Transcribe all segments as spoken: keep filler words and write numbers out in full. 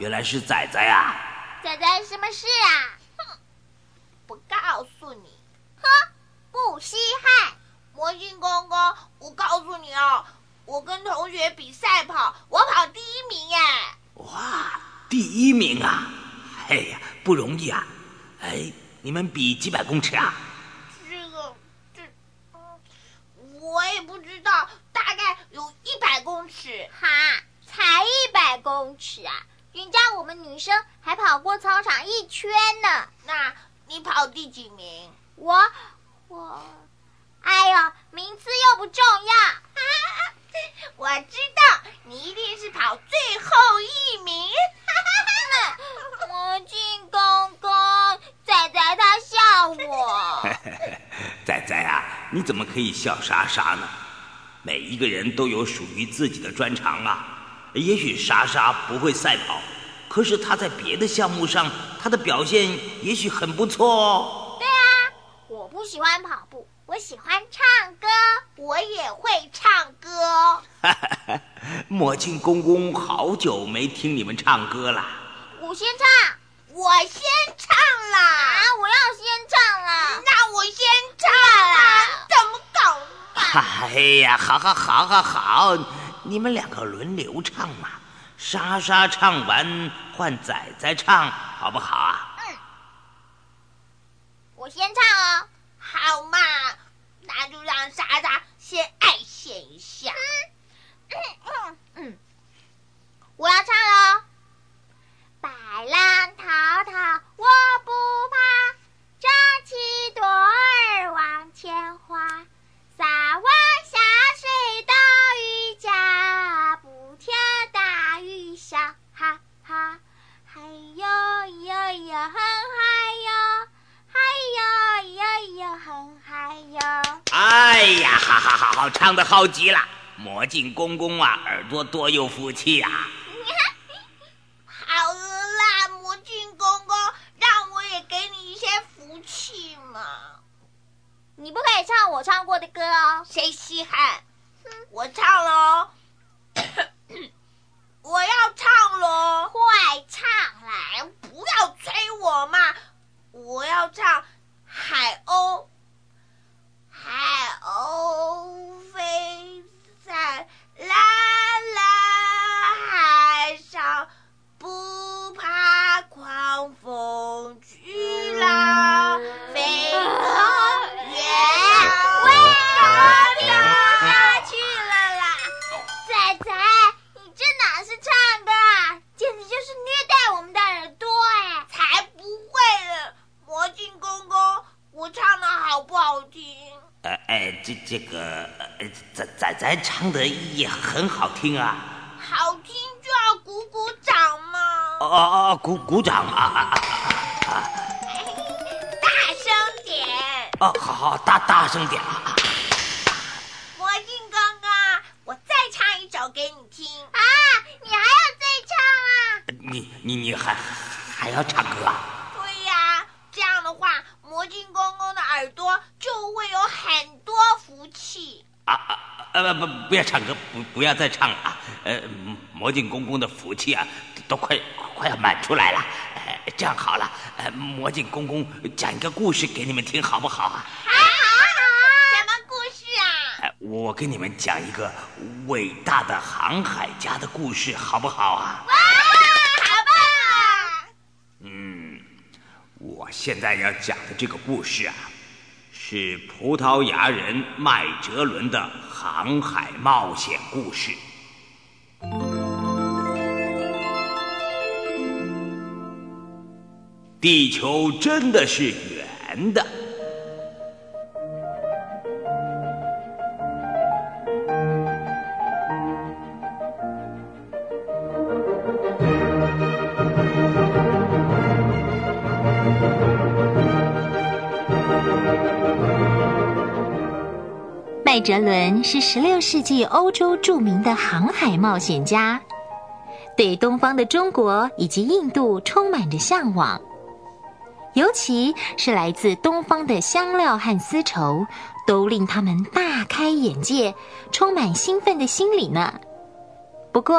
原来是仔仔啊！ 仔仔什么事啊？ 哼，不告诉你。 哼，不稀罕。 魔镜公公，我告诉你哦，我跟同学比赛跑，我跑第一名耶！ 哇，第一名啊！哎呀，不容易啊！哎，你们比几百公尺啊？ 这个，这，我也不知道，大概有一百公尺。 哈，才一百公尺啊！人家我们女生还跑过操场一圈呢。 那你跑第几名？ 我，我，哎呦，名次又不重要。 我知道，你一定是跑最后一名。 魔镜公公，仔仔他笑我。 仔仔啊，你怎么可以笑莎莎呢？每一个人都有属于自己的专长啊。也许莎莎不会赛跑，可是她在别的项目上，她的表现也许很不错哦。 对啊，我不喜欢跑步，我喜欢唱歌， 我也会唱歌。 魔镜公公好久没听你们唱歌了。 我先唱， 我先唱啦！ 啊，我要先唱啦！ 那我先唱啦！怎么搞嘛？ 哎呀，好好好好好，你们两个轮流唱嘛。莎莎唱完换仔仔唱，好不好啊？ 嗯，我先唱哦。 好嘛，那就让莎莎先爱现一下。 嗯嗯嗯，我要唱喽。白浪滔滔我不怕，张起舵儿往前划，撒网下水到鱼家，不挑大鱼小，哈哈，嗨哟哟哟很嗨哟，嗨哟哟哟很嗨哟。 哎呀，好好好好，唱得好极了！魔镜公公啊，耳朵多有福气啊！ 好了啦，魔镜公公，让我也给你一些福气嘛。 你不可以唱我唱过的歌哦。 谁稀罕？我唱喽！我要唱喽！ 快唱啦！ 不要催我嘛！我要唱海鸥，海鸥飞在蓝蓝海上，不怕狂风巨浪，飞得远高下去了啦！ 仔仔，你这哪是唱歌啊，简直就是虐待我们的耳朵哎！ 才不会了，魔镜公公，我唱的好不好听？ 呃，哎，这这个，呃，仔仔仔唱的也很好听啊。 好听就要鼓鼓掌嘛！ 哦哦哦，鼓鼓掌啊啊啊啊！ 大声点！ 哦，好好，大大声点啊！ 魔镜公公，我再唱一首给你听啊！你还要再唱啊？ 你你你还还要唱歌啊？ 对呀、啊，这样的话，魔镜公公的耳朵就会有很多福气。 啊啊呃不不不要唱歌，不不要再唱了啊！呃，魔镜公公的福气啊，都快快要满出来了。呃，这样好了，呃，魔镜公公讲一个故事给你们听，好不好啊？ 好，好，好！什么故事啊？ 呃，我给你们讲一个伟大的航海家的故事，好不好啊？ 哇，好棒啊！ 嗯，我现在要讲的这个故事啊，是葡萄牙人麦哲伦的航海冒险故事。地球真的是圆的。 麦哲伦是十六世纪欧洲著名的航海冒险家，对东方的中国以及印度充满着向往，尤其是来自东方的香料和丝绸，都令他们大开眼界，充满兴奋的心理呢。不过，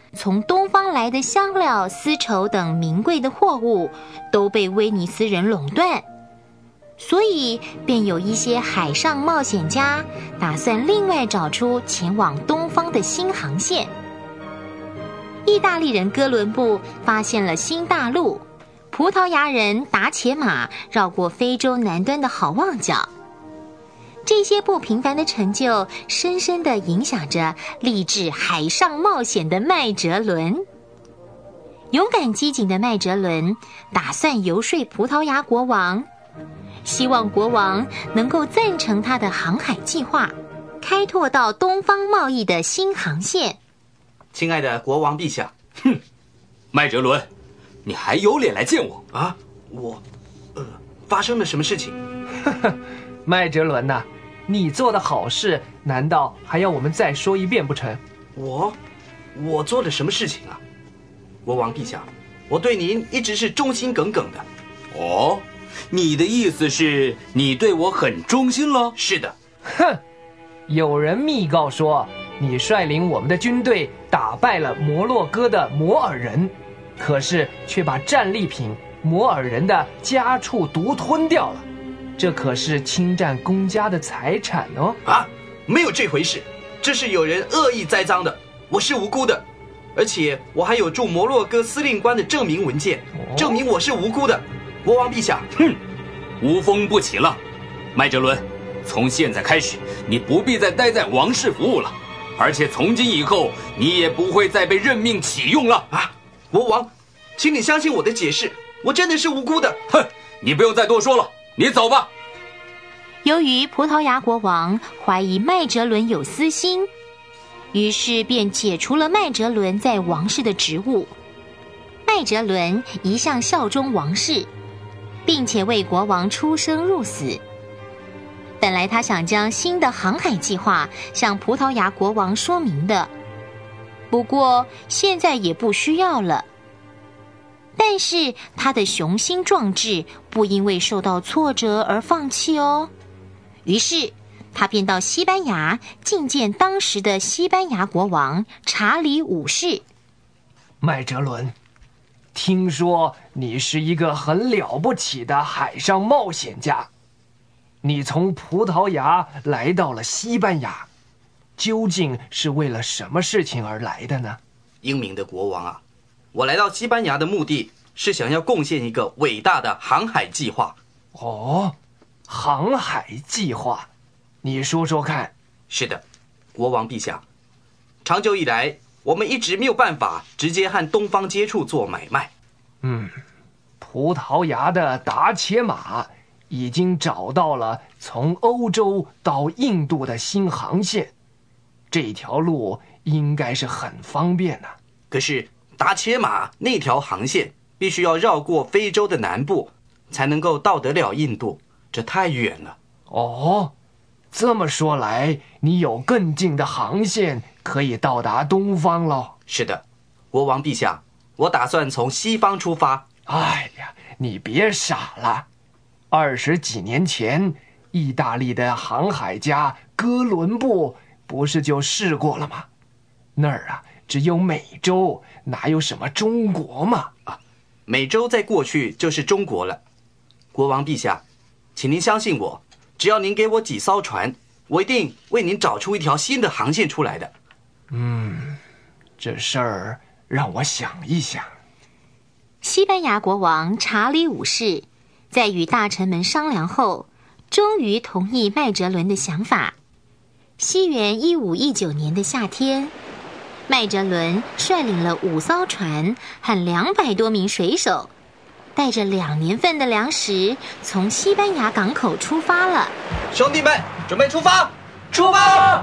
从东方来的香料、丝绸等名贵的货物都被威尼斯人垄断，所以便有一些海上冒险家打算另外找出前往东方的新航线。意大利人哥伦布发现了新大陆，葡萄牙人达伽马绕过非洲南端的好望角。这些不平凡的成就深深地影响着立志海上冒险的麦哲伦。勇敢机警的麦哲伦打算游说葡萄牙国王，希望国王能够赞成他的航海计划，开拓到东方贸易的新航线。 亲爱的国王陛下， 哼，麦哲伦，你还有脸来见我啊？我，呃，发生了什么事情？ 麦哲伦呐、啊，你做的好事，难道还要我们再说一遍不成？ 我，我做了什么事情啊？国王陛下，我对您一直是忠心耿耿的。 哦，你的意思是你对我很忠心了？ 是的。 哼，有人密告说，你率领我们的军队打败了摩洛哥的摩尔人，可是却把战利品摩尔人的家畜独吞掉了，这可是侵占公家的财产哦！ 啊，没有这回事，这是有人恶意栽赃的，我是无辜的，而且我还有驻摩洛哥司令官的证明文件，哦、证明我是无辜的。国王陛下， 哼，无风不起浪，麦哲伦，从现在开始，你不必再待在王室服务了。而且从今以后，你也不会再被任命启用了啊！国王，请你相信我的解释，我真的是无辜的。 哼，你不用再多说了，你走吧。 由于葡萄牙国王怀疑麦哲伦有私心，于是便解除了麦哲伦在王室的职务。麦哲伦一向效忠王室，并且为国王出生入死。本来他想将新的航海计划向葡萄牙国王说明的，不过现在也不需要了。但是他的雄心壮志不因为受到挫折而放弃哦。于是他便到西班牙觐见当时的西班牙国王查理五世。 麦哲伦，听说你是一个很了不起的海上冒险家。你从葡萄牙来到了西班牙，究竟是为了什么事情而来的呢？ 英明的国王啊，我来到西班牙的目的是想要贡献一个伟大的航海计划。 哦，航海计划，你说说看。 是的，国王陛下，长久以来我们一直没有办法直接和东方接触做买卖。 嗯，葡萄牙的达伽马已经找到了从欧洲到印度的新航线，这条路应该是很方便的。 可是达伽马那条航线必须要绕过非洲的南部，才能够到得了印度，这太远了。 哦，这么说来，你有更近的航线可以到达东方了。 是的，国王陛下，我打算从西方出发。 哎呀，你别傻了。二十几年前，意大利的航海家哥伦布不是就试过了吗？那儿啊，只有美洲，哪有什么中国嘛？ 啊，美洲在过去就是中国了。国王陛下，请您相信我，只要您给我几艘船，我一定为您找出一条新的航线出来的。 嗯，这事儿让我想一想。 西班牙国王查理五世在与大臣们商量后，终于同意麦哲伦的想法。西元一五一九年的夏天，麦哲伦率领了五艘船和两百多名水手，带着两年份的粮食，从西班牙港口出发了。 兄弟们，准备出发！ 出发！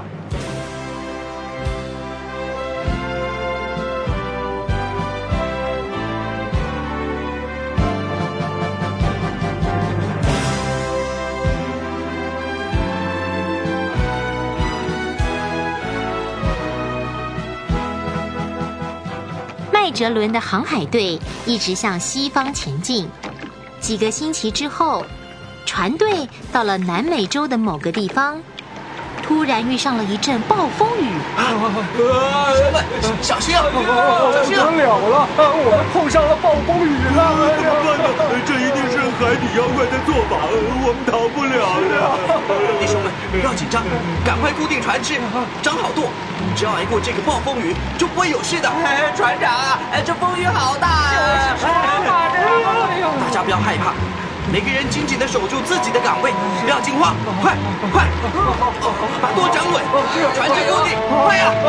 麦哲伦的航海队一直向西方前进，几个星期之后，船队到了南美洲的某个地方。 突然遇上了一阵暴风雨。 兄弟，小心啊！小心啊！ 不了了，我们碰上了暴风雨了！ 怎么办呢？这一定是海底妖怪的做法，我们逃不了的。 弟兄们，不要紧张，赶快固定船只，张好舵，只要挨过这个暴风雨，就不会有事的。 哎，船长啊，哎，这风雨好大啊！ 大家不要害怕，每个人紧紧地守住自己的岗位，不要惊慌，快快，把舵掌稳，船只固定，快呀！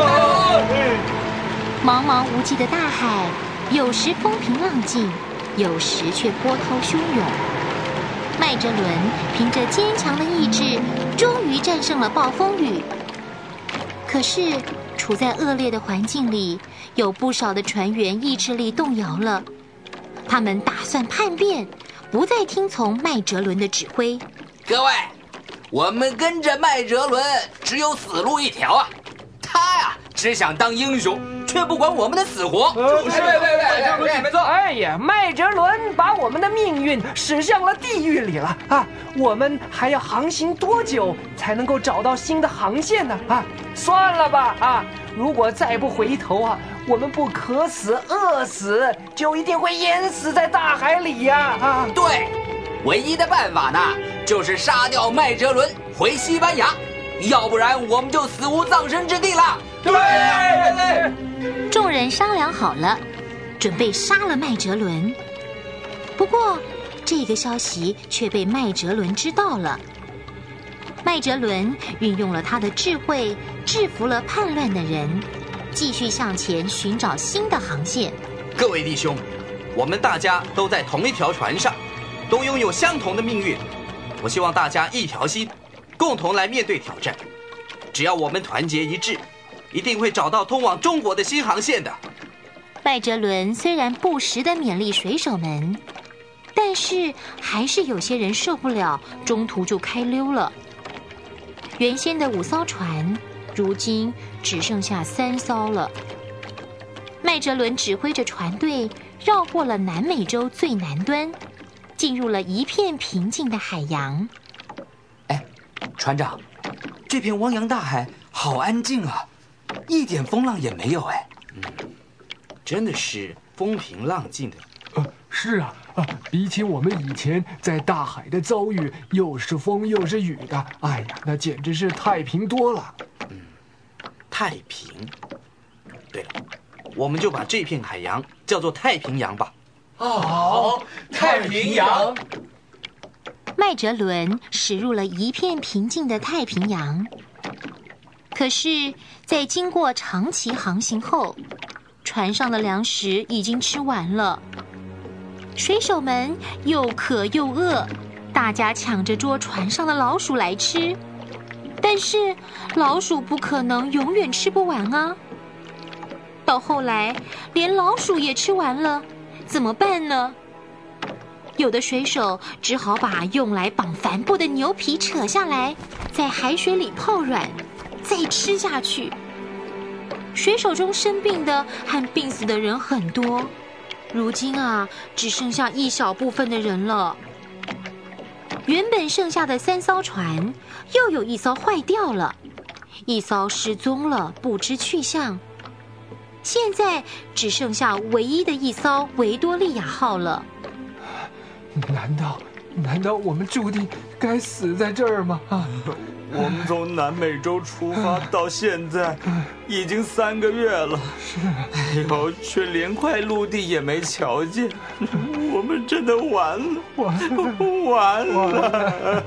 茫茫无际的大海，有时风平浪静，有时却波涛汹涌。麦哲伦凭着坚强的意志，终于战胜了暴风雨。可是，处在恶劣的环境里，有不少的船员意志力动摇了。他们打算叛变，不再听从麦哲伦的指挥。 各位，我们跟着麦哲伦，只有死路一条啊！他呀，只想当英雄，却不管我们的死活。 对对对对，没错。哎呀，麦哲伦把我们的命运驶向了地狱里了啊！我们还要航行多久才能够找到新的航线呢？啊，算了吧啊！如果再不回头啊，我们不渴死饿死，就一定会淹死在大海里呀！啊， 对，唯一的办法呢，就是杀掉麦哲伦，回西班牙。要不然我们就死无葬身之地了。 对对对。 众人商量好了，准备杀了麦哲伦。不过，这个消息却被麦哲伦知道了。麦哲伦运用了他的智慧，制服了叛乱的人，继续向前寻找新的航线。 各位弟兄，我们大家都在同一条船上，都拥有相同的命运。我希望大家一条心，共同来面对挑战。只要我们团结一致，一定会找到通往中国的新航线的。 麦哲伦虽然不时地勉励水手们，但是还是有些人受不了，中途就开溜了。原先的五艘船，如今只剩下三艘了。麦哲伦指挥着船队绕过了南美洲最南端，进入了一片平静的海洋。 哎，船长，这片汪洋大海好安静啊，一点风浪也没有哎。 嗯，真的是风平浪静的。 呃，是啊，啊，比起我们以前在大海的遭遇，又是风又是雨的，哎呀，那简直是太平多了。 嗯，太平。对了，我们就把这片海洋叫做太平洋吧。 好，太平洋。 麦哲伦驶入了一片平静的太平洋。可是，在经过长期航行后，船上的粮食已经吃完了。水手们又渴又饿，大家抢着捉船上的老鼠来吃。但是，老鼠不可能永远吃不完啊！到后来，连老鼠也吃完了，怎么办呢？有的水手只好把用来绑帆布的牛皮扯下来，在海水里泡软，再吃下去。水手中生病的和病死的人很多，如今啊，只剩下一小部分的人了。原本剩下的三艘船，又有一艘坏掉了，一艘失踪了，不知去向。现在只剩下唯一的一艘维多利亚号了。 难道难道我们注定该死在这儿吗？啊！我们从南美洲出发到现在，已经三个月了，是，哎呦，却连块陆地也没瞧见，我们真的完了，完了，完了。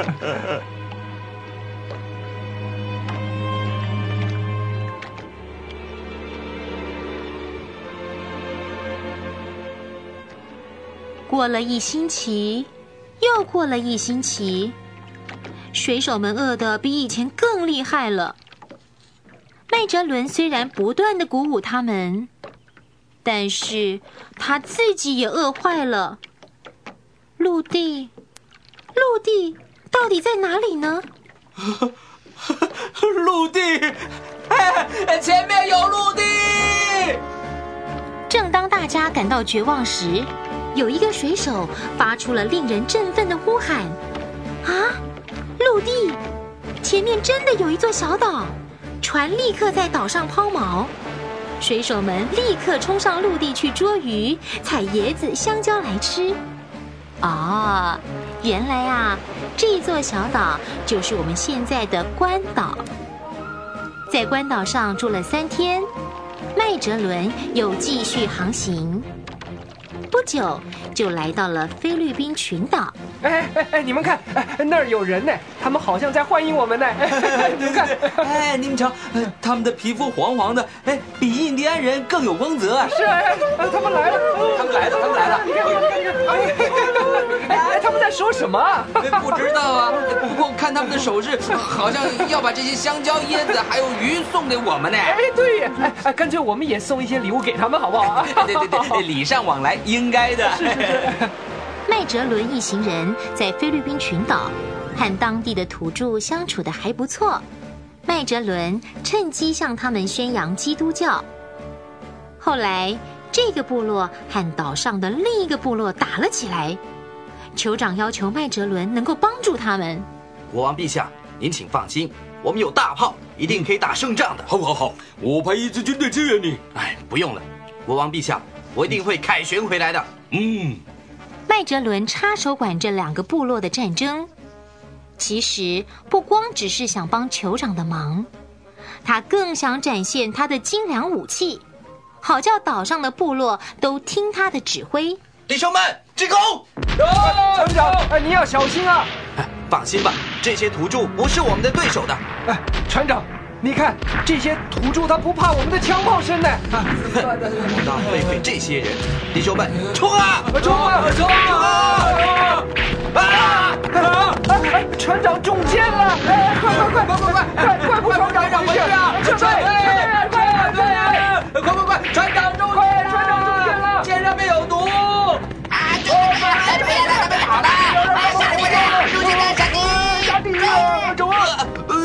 过了一星期，又过了一星期。水手们饿得比以前更厉害了。麦哲伦虽然不断地鼓舞他们，但是他自己也饿坏了。陆地，陆地到底在哪里呢？ 陆地， 哎，前面有陆地！ 正当大家感到绝望时，有一个水手发出了令人振奋的呼喊：啊！陆地，前前面真的有一座小岛，船立刻在岛上抛锚。水手们立刻冲上陆地去捉鱼、采椰子、香蕉来吃。哦，原来啊，这座小岛就是我们现在的关岛。在关岛上住了三天，麦哲伦又继续航行。不久就来到了菲律宾群岛。 哎哎哎，你们看，哎，那儿有人呢，他们好像在欢迎我们呢。哎，你们看， 哎，你们瞧，他们的皮肤黄黄的，哎，比印第安人更有光泽。 是啊，他们来了， 他们来了，他们来了。 你看，你看，你看，哎，他们在说什么？ 不知道啊，不过看他们的手势，好像要把这些香蕉、椰子还有鱼送给我们呢。 哎，对呀，哎哎，干脆我们也送一些礼物给他们，好不好？ 对对对，礼尚往来，应该的。 是是是。 麦哲伦一行人在菲律宾群岛和当地的土著相处得还不错。麦哲伦趁机向他们宣扬基督教。后来，这个部落和岛上的另一个部落打了起来。酋长要求麦哲伦能够帮助他们。 国王陛下，您请放心，我们有大炮，一定可以打胜仗的。 好，好，好，我派一支军队支援你。 哎，不用了，国王陛下，我一定会凯旋回来的。 嗯。 麦哲伦插手管这两个部落的战争，其实不光只是想帮酋长的忙，他更想展现他的精良武器，好叫岛上的部落都听他的指挥。 弟兄们，进攻！ 船长，哎，你要小心啊！ 哎，放心吧，这些土著不是我们的对手的。 哎，船长，你看这些土著，他不怕我们的枪炮声呢。 那费费这些人，弟兄们，冲啊！ 冲啊！ 冲啊！啊！ 哎，船长中箭了！哎，快快快快快快快快！船长回去啊！撤退！快快快！ 快快快！船长中箭！船长中箭了！ 箭上面有毒！啊！别了，别了，好了！下地了！入进来，下地！ 下地了！走啊！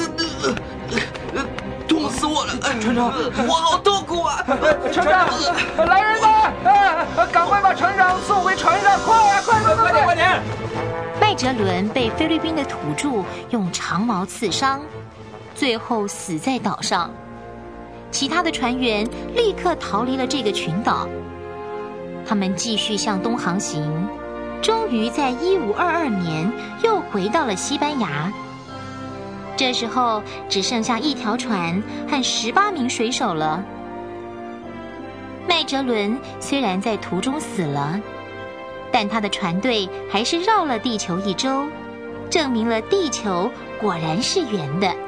痛死我了！哎，船长，我好痛苦啊！ 船长，来人吧！哎，赶快把船长送回船上！快啊，快快快点快点！ 麦哲伦被菲律宾的土著用长矛刺伤，最后死在岛上。其他的船员立刻逃离了这个群岛。他们继续向东航行，终于在一五二二年又回到了西班牙。这时候只剩下一条船和十八名水手了。麦哲伦虽然在途中死了，但他的船队还是绕了地球一周，证明了地球果然是圆的。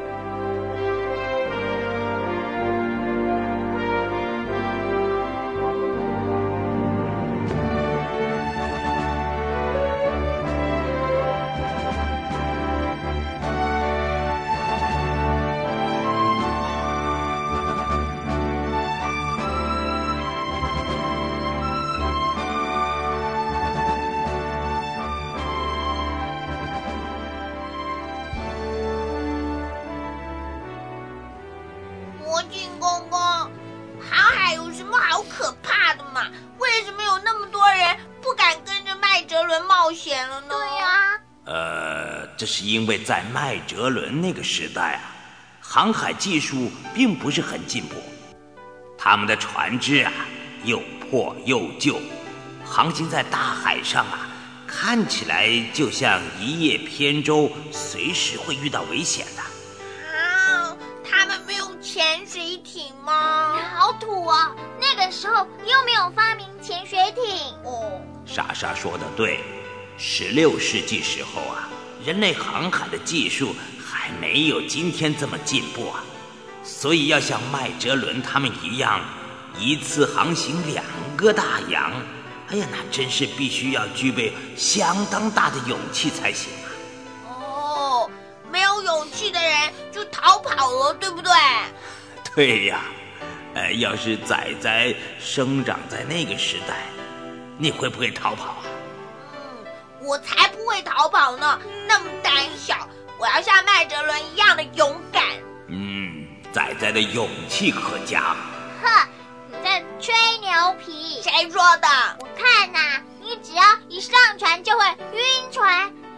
魔镜公公，航海有什么好可怕的嘛？为什么有那么多人不敢跟着麦哲伦冒险了呢？ 对呀， 呃，这是因为在麦哲伦那个时代啊，航海技术并不是很进步，他们的船只啊又破又旧，航行在大海上啊，看起来就像一叶扁舟，随时会遇到危险的。 啊，他们没有潜水艇吗？ 好土啊！那个时候又没有发明潜水艇。 哦， 莎莎说的对，十六世纪时候啊，人类航海的技术还没有今天这么进步啊，所以要像麦哲伦他们一样，一次航行两个大洋，哎呀，那真是必须要具备相当大的勇气才行啊。 哦，没有勇气的人就逃跑了，对不对？ 对呀，呃，要是仔仔生长在那个时代，你会不会逃跑啊？ 嗯，我才不会逃跑呢，那么胆小，我要像麦哲伦一样的勇敢。 嗯，仔仔的勇气可嘉。 呵，你在吹牛皮。 谁说的？ 我看呐、啊，你只要一上船就会晕船，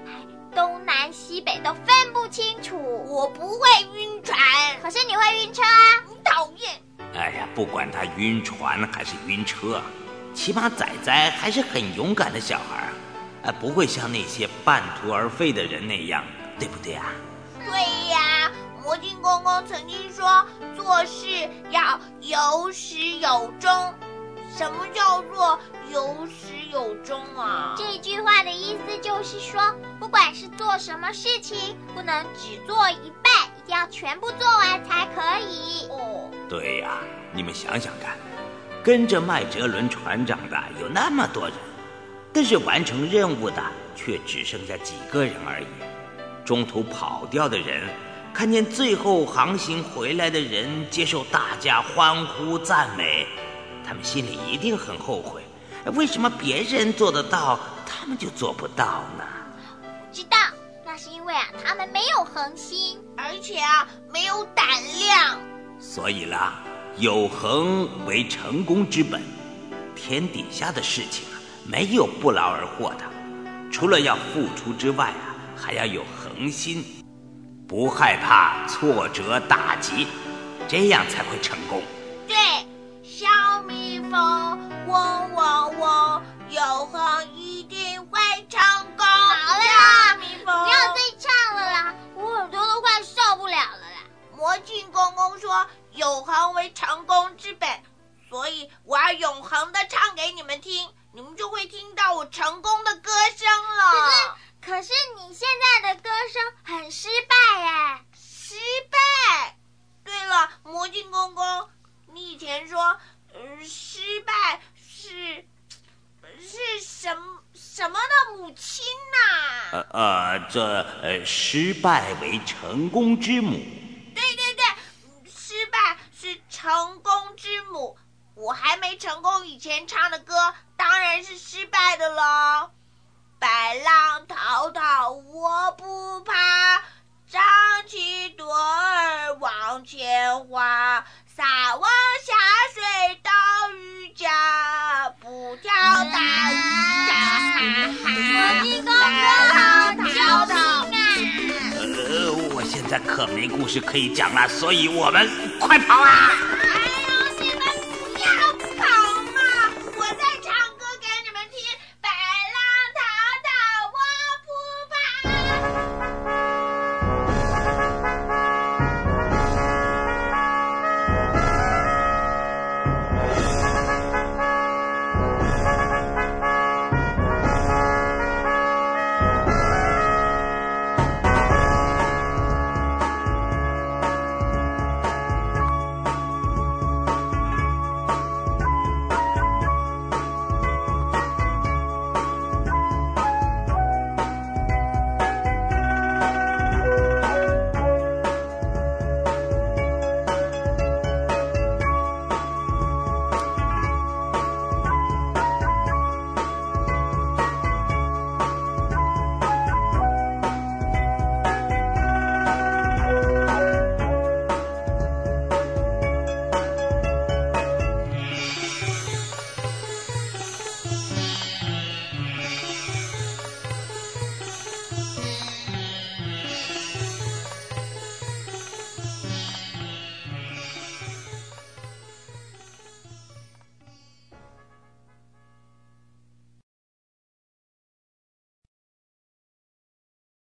东南西北都分不清楚。 我不会晕船， 可是你会晕车啊！ 你讨厌！ 哎呀，不管他晕船还是晕车，起码仔仔还是很勇敢的小孩啊，不会像那些半途而废的人那样，对不对啊？ 对呀，魔镜公公曾经说，做事要有始有终。什么叫做有始有终啊？ 这句话的意思就是说，不管是做什么事情，不能只做一半，一定要全部做完才可以。 哦， 对呀，你们想想看，跟着麦哲伦船长的有那么多人，但是完成任务的却只剩下几个人而已。中途跑掉的人，看见最后航行回来的人接受大家欢呼赞美，他们心里一定很后悔，为什么别人做得到，他们就做不到呢？ 知道，那是因为啊，他们没有恒心， 而且啊，没有胆量。 所以啦，有恒为成功之本。天底下的事情啊，没有不劳而获的，除了要付出之外啊，还要有恒心，不害怕挫折打击，这样才会成功。 对，小蜜蜂嗡嗡嗡，有恒一定会成功。 好了啦， 蜜蜂， 不要再唱了啦，我耳朵都快受不了了啦。 魔镜公公说，有恒为成功之本，所以我要永恒的唱给你们听，你们就会听到我成功的歌声了。 可是，可是你现在的歌声很失败耶。 失败？对了，魔镜公公，你以前说，呃，失败是是什么什么的母亲呐、 呃呃，这呃，失败为成功之母。 对对对，失败是成功之母。我还没成功以前唱的歌，当然是失败的了。白浪滔滔我不怕，张起舵儿往前划，撒网下水到渔家，不挑大鱼呀。 魔镜公公好救命啊！ 呃，我现在可没故事可以讲了，所以我们快跑啊！